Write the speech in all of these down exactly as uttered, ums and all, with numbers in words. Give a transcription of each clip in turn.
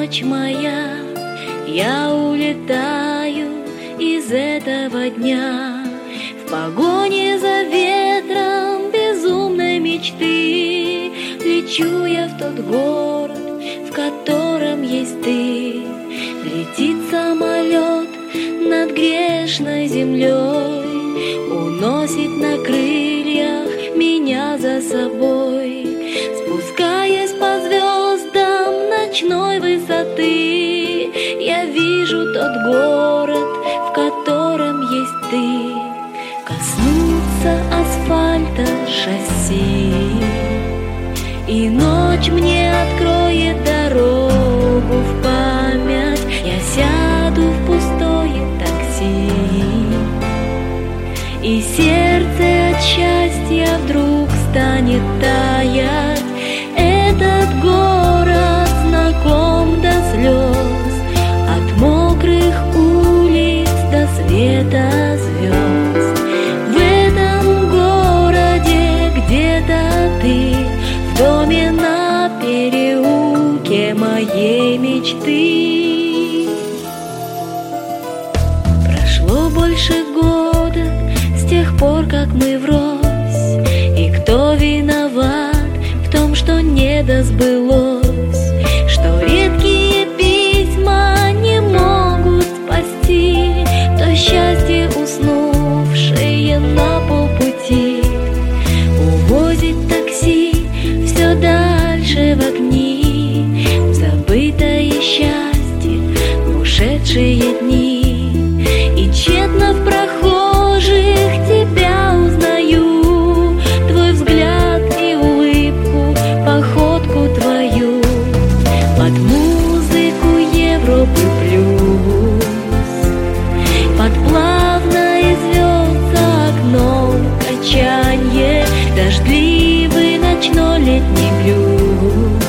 ночь моя, я улетаю из этого дня в погоне за ветром безумной мечты. Лечу я в тот город, в котором есть ты. Летит самолет над грешной землей, уносит на крыльях меня за собой. Спускаясь по звездам ночной высоты, я вижу тот город, в котором есть ты. Коснуться асфальта шасси, и ночь мне откроет дорогу в память. Я сяду в пустое такси, и сердце от счастья вдруг станет таять. Этот город знаком до слез, от мокрых улиц до света звезд. В этом городе где-то ты, в доме на переулке моей мечты. Прошло больше года с тех пор, как мы врозь, и кто виноват в том, что не досбылось, что редкие письма не могут спасти то счастье, уснувшее на полпути. Увозит такси все дальше в огни, в забытое счастье, в ушедшие дни. И тщетно в прохожих тебя узнаю, твой взгляд и улыбку, походку твою. Под музыку Европы плюс, под плавное звезд за окном качанье, дождливый ночной летний блюз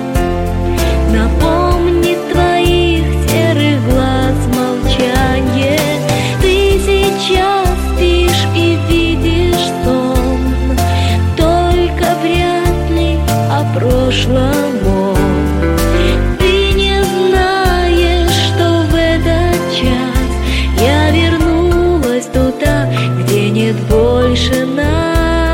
напомнит твоих серых глаз молчанье. Ты сейчас спишь и видишь сон, только вряд ли о прошлом он. Ты не знаешь, что в этот час я вернулась туда, где нет больше нас.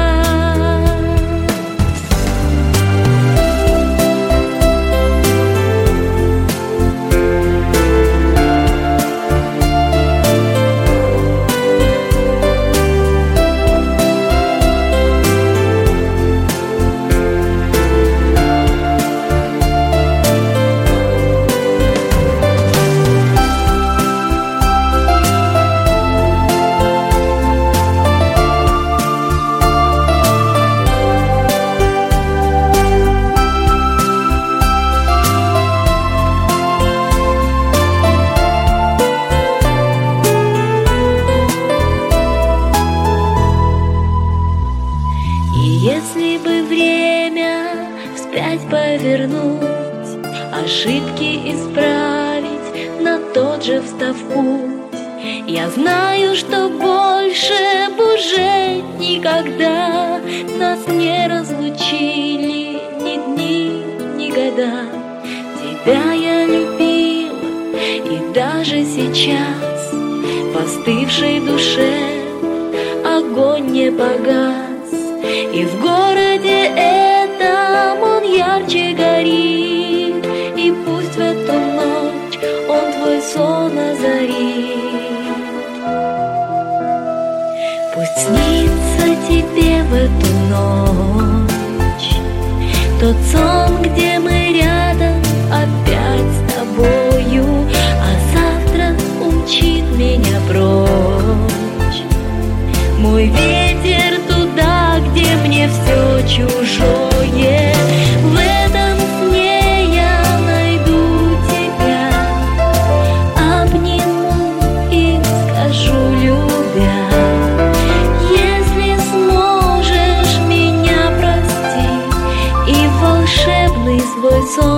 Если бы время вспять повернуть, ошибки исправить, на тот же встав в путь, я знаю, что больше б уже никогда нас не разлучили ни дни, ни года. Тебя я любила, и даже сейчас в остывшей душе огонь не погас. И в городе этом он ярче горит, и пусть в эту ночь он твой сон озарит. Пусть снится тебе в эту ночь тот сон, где мы рядом опять с тобою, а завтра умчит меня прочь мой ветер туда, где мне все чужое. В этом сне я найду тебя, обниму и скажу, любя: если сможешь меня простить и волшебный свой сон